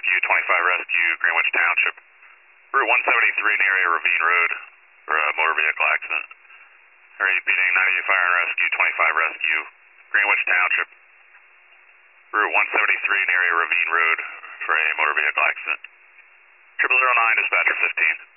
Rescue, 25 Rescue, Greenwich Township. Route 173 in the area, Ravine Road, for a motor vehicle accident. Repeating, 98 Fire and Rescue, 25 Rescue, Greenwich Township. Route 173 in the area, Ravine Road, for a motor vehicle accident. 0009, dispatcher 15.